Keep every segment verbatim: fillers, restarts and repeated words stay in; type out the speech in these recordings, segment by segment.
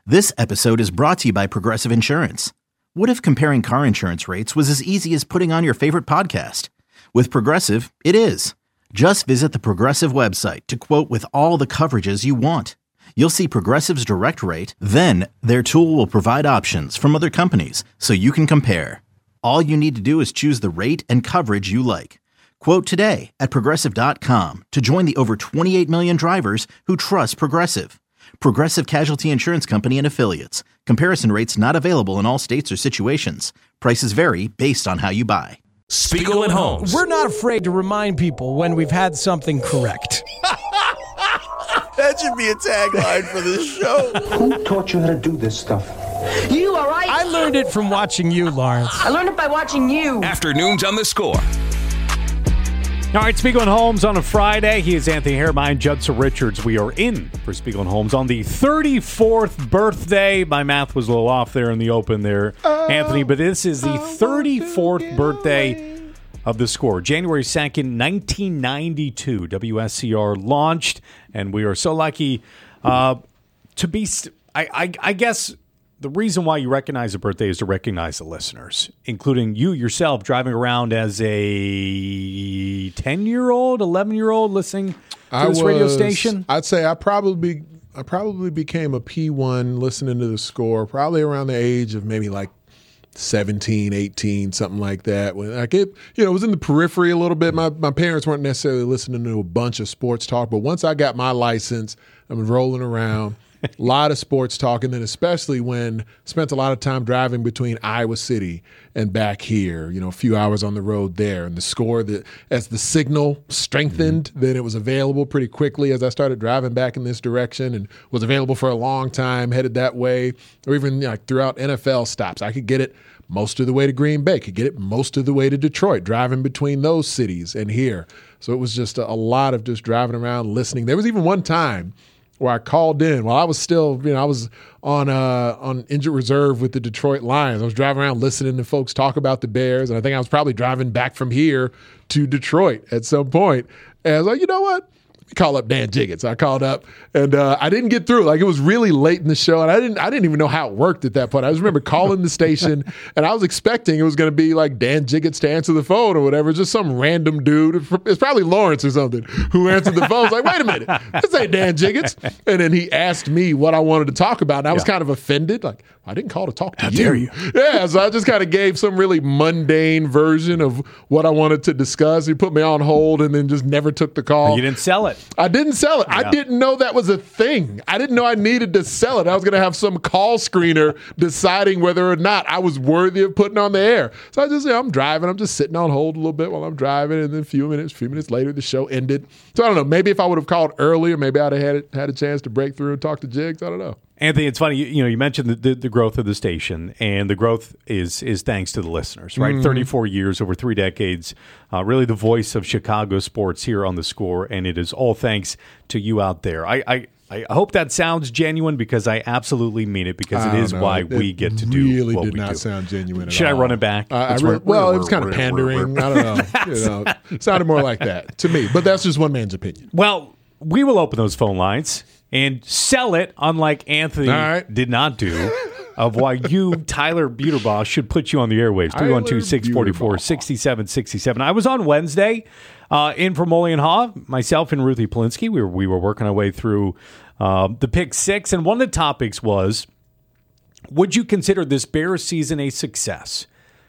This episode is brought to you by Progressive Insurance. What if comparing car insurance rates was as easy as putting on your favorite podcast? With Progressive, it is. Just visit the Progressive website to quote with all the coverages you want. You'll see Progressive's direct rate, then their tool will provide options from other companies so you can compare. All you need to do is choose the rate and coverage you like. Quote today at Progressive dot com to join the over twenty-eight million drivers who trust Progressive. Progressive Casualty Insurance Company and Affiliates. Comparison rates not available in all states or situations. Prices vary based on how you buy. Spiegel and Holmes. We're not afraid to remind people when we've had something correct. That should be a tagline for this show. Who taught you how to do this stuff? You, all right? I learned it from watching you, Lawrence. I learned it by watching you. Afternoons on the Score. All right, Spiegel and Holmes on a Friday. He is Anthony Hermine, Judson Richards. We are in for Spiegel and Holmes on the thirty-fourth birthday. My math was a little off there in the open there, oh, Anthony, but this is the thirty-fourth birthday of the Score. January second, nineteen ninety-two, W S C R launched, and we are so lucky uh, to be, st- I, I, I guess... The reason why you recognize a birthday is to recognize the listeners, including you yourself driving around as a ten-year-old, eleven-year-old listening to I this was, radio station. I'd say I probably I probably became a P one listening to the Score probably around the age of maybe like seventeen, eighteen, something like that. When I get, you know, it was in the periphery a little bit. My my parents weren't necessarily listening to a bunch of sports talk, but once I got my license, I was rolling around. A lot of sports talk, and then especially when I spent a lot of time driving between Iowa City and back here, you know, a few hours on the road there. And the Score, that as the signal strengthened, mm-hmm. then it was available pretty quickly as I started driving back in this direction, and was available for a long time, headed that way, or even, you know, like throughout N F L stops. I could get it most of the way to Green Bay, could get it most of the way to Detroit, driving between those cities and here. So it was just a, a lot of just driving around, listening. There was even one time where I called in while I was still, you know, I was on uh, on injured reserve with the Detroit Lions. I was driving around listening to folks talk about the Bears, and I think I was probably driving back from here to Detroit at some point. And I was like, you know what? Let me call up Dan Jiggets. I called up, and uh, I didn't get through. Like, it was really late in the show, and I didn't I didn't even know how it worked at that point. I just remember calling the station, and I was expecting it was going to be like Dan Jiggets to answer the phone or whatever, just some random dude. It's probably Lawrence or something who answered the phone. I was like, wait a minute, this ain't Dan Jiggets. And then he asked me what I wanted to talk about, and I was yeah. kind of offended. Like, I didn't call to talk to how you. Dare you? Yeah, so I just kind of gave some really mundane version of what I wanted to discuss. He put me on hold and then just never took the call. You didn't sell it. I didn't sell it. Yeah. I didn't know that was a thing. I didn't know I needed to sell it. I was going to have some call screener deciding whether or not I was worthy of putting on the air. So I just, you know, I'm driving. I'm just sitting on hold a little bit while I'm driving, and then a few minutes, a few minutes later, the show ended. So I don't know. Maybe if I would have called earlier, maybe I'd have had, it, had a chance to break through and talk to Jigs. I don't know. Anthony, it's funny, you, you know, you mentioned the, the, the growth of the station, and the growth is is thanks to the listeners, right? Mm. thirty-four years, over three decades, uh, really the voice of Chicago sports here on the Score, and it is all thanks to you out there. I, I, I hope that sounds genuine, because I absolutely mean it, because it is know. why it we get to do really what did we not do. sound genuine at Should all. I run it back? Uh, I re- well, it was kind of pandering. I don't know. You know, it sounded more like that to me, but that's just one man's opinion. Well, we will open those phone lines and sell it, unlike Anthony right. did not do, of why you, Tyler Buterbaugh, should put you on the airwaves. three one two, six four four, six seven six seven. I was on Wednesday uh, in for Mully and Haw, myself and Ruthie Polinsky. We were, we were working our way through uh, the Pick Six, and one of the topics was, would you consider this Bears season a success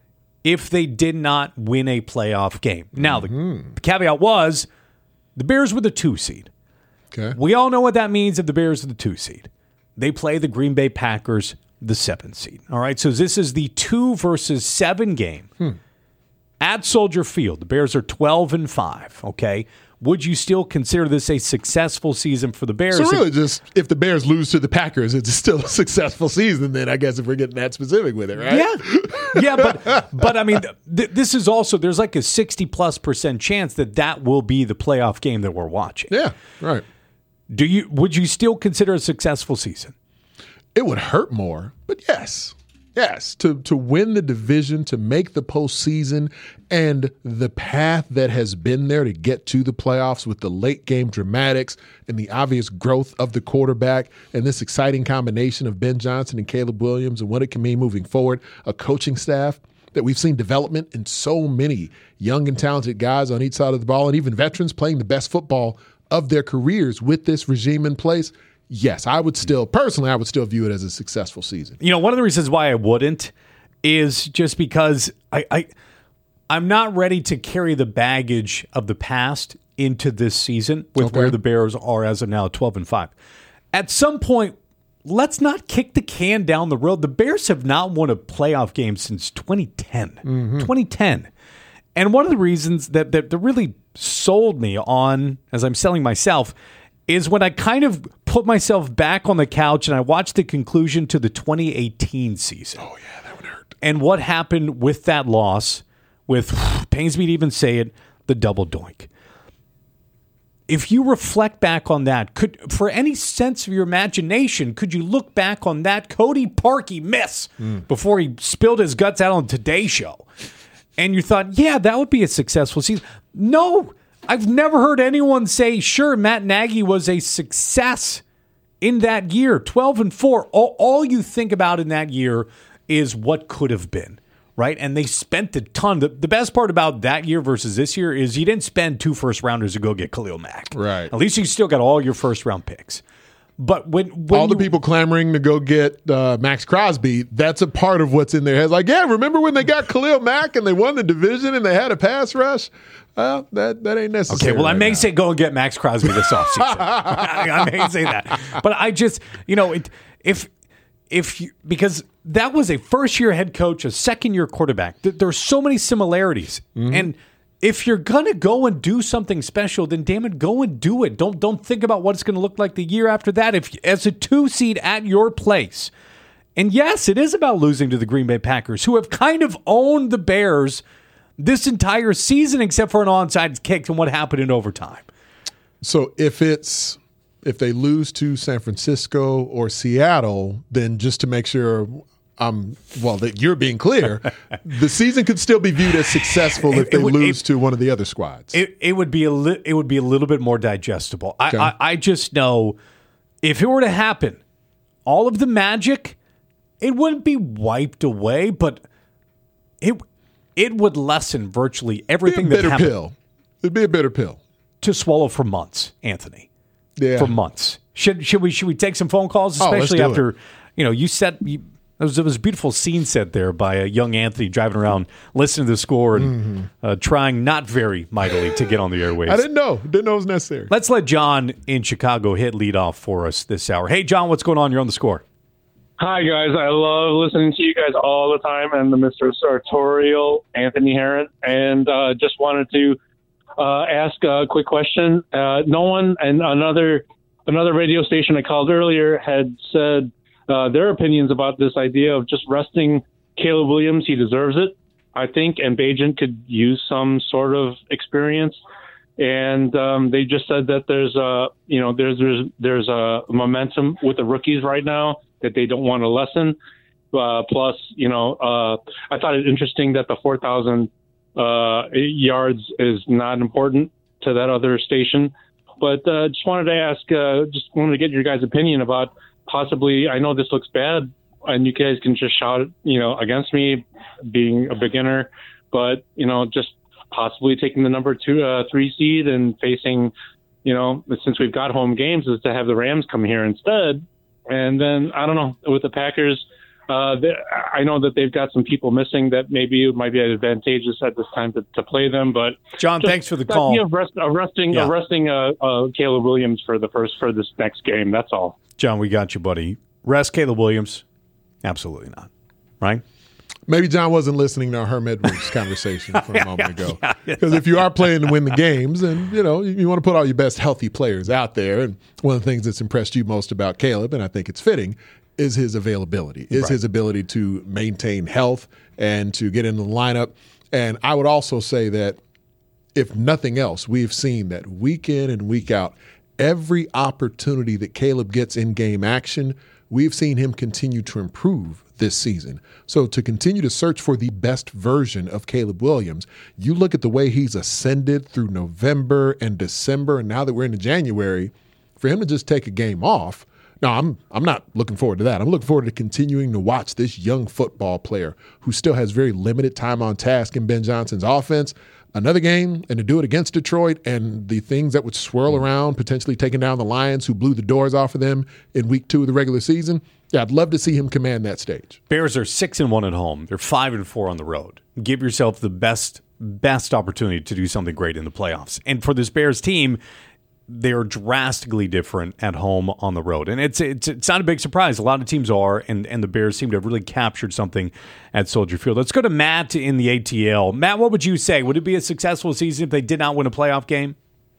if they did not win a playoff game? Now, mm-hmm. the, the caveat was, the Bears were the two seed. Okay. We all know what that means if the Bears are the two seed. They play the Green Bay Packers, the seven seed. All right, so this is the two versus seven game hmm. at Soldier Field. The Bears are twelve and five. Okay, would you still consider this a successful season for the Bears? So really, just if the Bears lose to the Packers, it's still a successful season. Then I guess if we're getting that specific with it, right? Yeah, yeah, but but I mean, th- this is also there's like a sixty plus percent chance that that will be the playoff game that we're watching. Yeah, right. Do you would you still consider a successful season? It would hurt more, but yes. Yes, to to win the division, to make the postseason, and the path that has been there to get to the playoffs with the late game dramatics and the obvious growth of the quarterback and this exciting combination of Ben Johnson and Caleb Williams and what it can mean moving forward, a coaching staff that we've seen development in so many young and talented guys on each side of the ball and even veterans playing the best football of their careers with this regime in place. Yes, I would still, personally, I would still view it as a successful season. You know, one of the reasons why I wouldn't is just because I, I, I'm not ready to carry the baggage of the past into this season with Okay. where the Bears are as of now, twelve and five. At some point, let's not kick the can down the road. The Bears have not won a playoff game since twenty ten. Mm-hmm. twenty ten. And one of the reasons that, that, that really sold me on, as I'm selling myself, is when I kind of put myself back on the couch and I watched the conclusion to the twenty eighteen season. Oh, yeah, that would hurt. And what happened with that loss, with, pains me to even say it, the double doink. If you reflect back on that, could for any sense of your imagination, could you look back on that Cody Parkey miss mm. before he spilled his guts out on Today Show? And you thought, yeah, that would be a successful season. No, I've never heard anyone say, sure, Matt Nagy was a success in that year, twelve and four. All, all you think about in that year is what could have been, right? And they spent a ton. The, the best part about that year versus this year is you didn't spend two first rounders to go get Khalil Mack. Right. At least you still got all your first round picks. But when, when all the you, people clamoring to go get uh, Max Crosby, that's a part of what's in their heads. Like, yeah, remember when they got Khalil Mack and they won the division and they had a pass rush? Well, that, that ain't necessary. Okay, well, right I may now. say go and get Max Crosby this offseason. I, I may say that. But I just, you know, it, if, if you, because that was a first-year head coach, a second-year quarterback. There are so many similarities. Mm-hmm. And if you're going to go and do something special, then damn it, go and do it. Don't don't think about what it's going to look like the year after that. If as a two seed at your place, and yes, it is about losing to the Green Bay Packers, who have kind of owned the Bears this entire season, except for an onside kick and what happened in overtime. So if it's if they lose to San Francisco or Seattle, then just to make sure Um, well, that you're being clear, the season could still be viewed as successful if they it, it, lose it, to one of the other squads. It, it would be a li- it would be a little bit more digestible. I, okay. I I just know if it were to happen, all of the magic, it wouldn't be wiped away, but it it would lessen virtually everything It'd be a that bitter happened. pill. It'd be a bitter pill To swallow for months, Anthony. Yeah, for months. Should should we should we take some phone calls, especially oh, after it. you know you set. You, There was, there was a beautiful scene set there by a young Anthony driving around, listening to the score and mm-hmm. uh, trying not very mightily to get on the airwaves. I didn't know. Didn't know it was necessary. Let's let John in Chicago hit lead off for us this hour. Hey, John, what's going on? You're on the score. Hi, guys. I love listening to you guys all the time and the Mister Sartorial, Anthony Herron. And uh, just wanted to uh, ask a quick question. Uh, no one and another another radio station I called earlier had said Uh, their opinions about this idea of just resting Caleb Williams. He deserves it, I think, and Bagent could use some sort of experience. And um, they just said that there's a, you know, there's there's there's a momentum with the rookies right now that they don't want to lessen. Uh, plus, you know, uh, I thought it interesting that the four thousand uh, yards is not important to that other station. But uh, just wanted to ask, uh, just wanted to get your guys' opinion about. Possibly, I know this looks bad, and you guys can just shout, you know, against me being a beginner, but you know, just possibly taking the number two, uh, three seed and facing, you know, since we've got home games, is to have the Rams come here instead. And then I don't know with the Packers, uh, I know that they've got some people missing that maybe it might be advantageous at this time to, to play them. But John, thanks for the call. You know, rest, arresting, yeah. arresting uh, uh, Caleb Williams for the first for this next game. That's all. John, we got you, buddy. Rest Caleb Williams? Absolutely not. Right? Maybe John wasn't listening to our Herm Edwards conversation from a moment ago. Because if you are playing to win the games, then you know you want to put all your best healthy players out there. And one of the things that's impressed you most about Caleb, and I think it's fitting, is his availability, is right. his ability to maintain health and to get into the lineup. And I would also say that if nothing else, we've seen that week in and week out, every opportunity that Caleb gets in game action, we've seen him continue to improve this season. So to continue to search for the best version of Caleb Williams, you look at the way he's ascended through November and December, and now that we're into January, for him to just take a game off, no, I'm I'm not looking forward to that. I'm looking forward to continuing to watch this young football player who still has very limited time on task in Ben Johnson's offense. Another game, and to do it against Detroit, and the things that would swirl around, potentially taking down the Lions, who blew the doors off of them in week two of the regular season. Yeah, I'd love to see him command that stage. Bears are six and one at home. They're five and four on the road. Give yourself the best best opportunity to do something great in the playoffs. And for this Bears team, they're drastically different at home on the road. And it's it's it's not a big surprise. A lot of teams are, and, and the Bears seem to have really captured something at Soldier Field. Let's go to Matt in the A T L. Matt, what would you say? Would it be a successful season if they did not win a playoff game?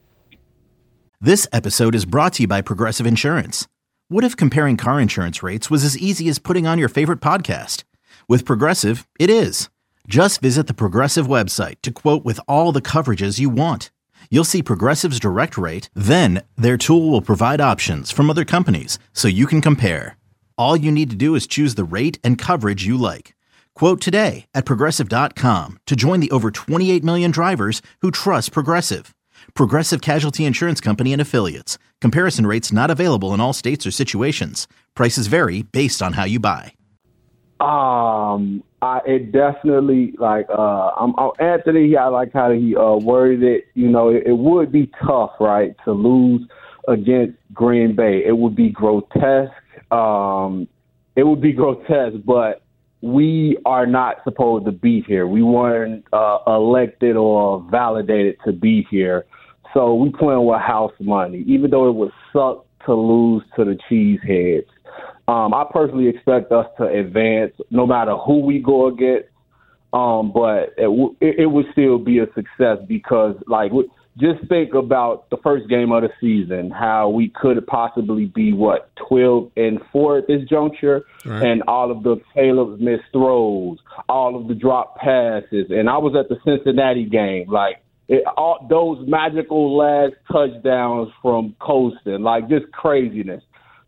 This episode is brought to you by Progressive Insurance. What if comparing car insurance rates was as easy as putting on your favorite podcast? With Progressive, it is. Just visit the Progressive website to quote with all the coverages you want. You'll see Progressive's direct rate, then their tool will provide options from other companies so you can compare. All you need to do is choose the rate and coverage you like. Quote today at Progressive dot com to join the over twenty-eight million drivers who trust Progressive. Progressive Casualty Insurance Company and Affiliates. Comparison rates not available in all states or situations. Prices vary based on how you buy. Um, I it definitely like uh, I'm, I'm Anthony. I like how he uh, worded it. You know, it, it would be tough, right, to lose against Green Bay. It would be grotesque. Um, it would be grotesque, but we are not supposed to be here. We weren't uh, elected or validated to be here. So we playing with house money, even though it would suck to lose to the Cheeseheads. Um, I personally expect us to advance no matter who we go against, um, but it, w- it would still be a success because, like, just think about the first game of the season, how we could possibly be, what, twelve and four at this juncture, right. And all of the Caleb's missed throws, all of the drop passes. And I was at the Cincinnati game, like, it, all those magical last touchdowns from Colston, like, just craziness.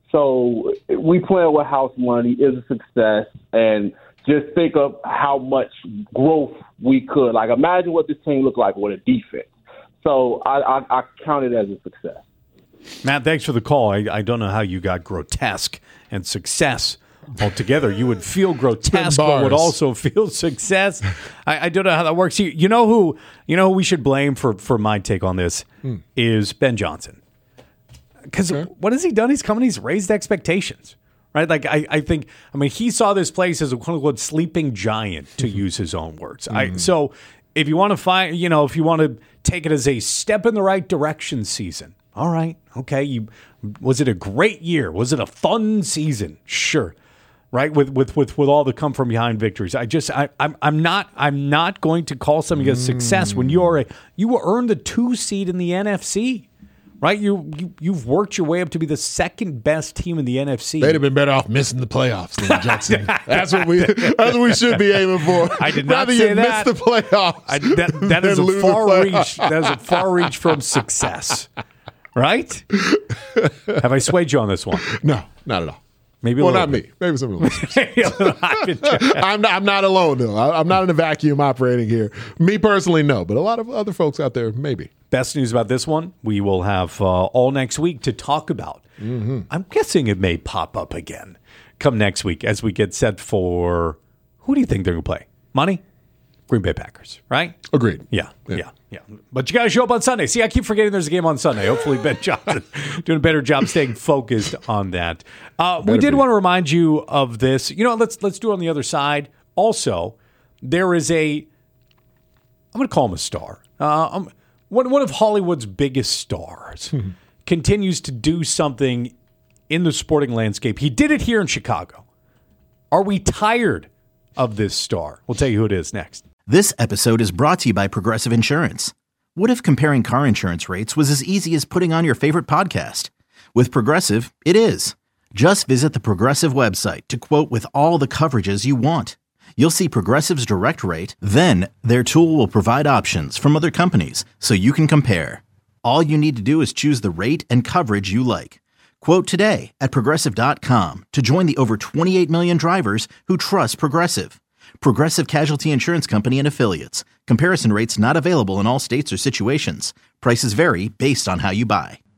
So we playing with house money is a success, and just think of how much growth we could. Like, imagine what this team looked like with a defense. So I, I, I count it as a success. Matt, thanks for the call. I, I don't know how you got grotesque and success altogether. You would feel grotesque, but would also feel success. I, I don't know how that works. You, you know who you know who we should blame for, for my take on this hmm. is Ben Johnson. Because okay. what has he done? He's come and he's raised expectations, right? Like, I, I think, I mean, he saw this place as a quote-unquote sleeping giant, to mm-hmm. use his own words. Mm-hmm. I, so if you want to find, you know, if you want to take it as a step in the right direction season, all right, okay. You was it a great year? Was it a fun season? Sure, right. With with with with all the come from behind victories. I just I I'm I'm not I'm not going to call something a success when you are a you earned the two seed in the N F C. Right, you, you you've worked your way up to be the second best team in the N F C. They'd have been better off missing the playoffs than Judson. That's what we that's what we should be aiming for. I did not Rather say you that. Miss the playoffs. I, that that is a far reach. That is a far reach from success. Right? Have I swayed you on this one? No, not at all. Maybe well, not bit. me. Maybe some of the listeners. I'm not, I'm not alone, though. I'm not in a vacuum operating here. Me personally, no. But a lot of other folks out there, maybe. Best news about this one, we will have uh, all next week to talk about. Mm-hmm. I'm guessing it may pop up again come next week as we get set for, who do you think they're going to play? Money? Green Bay Packers, right? Agreed. Yeah, yeah, yeah. yeah. But you got to show up on Sunday. See, I keep forgetting there's a game on Sunday. Hopefully Ben Johnson doing a better job staying focused on that. Uh, we did be. want to remind you of this. You know, let's let's do it on the other side. Also, there is a, I'm going to call him a star. Uh, um, one, one of Hollywood's biggest stars continues to do something in the sporting landscape. He did it here in Chicago. Are we tired of this star? We'll tell you who it is next. This episode is brought to you by Progressive Insurance. What if comparing car insurance rates was as easy as putting on your favorite podcast? With Progressive, it is. Just visit the Progressive website to quote with all the coverages you want. You'll see Progressive's direct rate, then their tool will provide options from other companies so you can compare. All you need to do is choose the rate and coverage you like. Quote today at Progressive dot com to join the over twenty-eight million drivers who trust Progressive. Progressive Casualty Insurance Company and Affiliates. Comparison rates not available in all states or situations. Prices vary based on how you buy.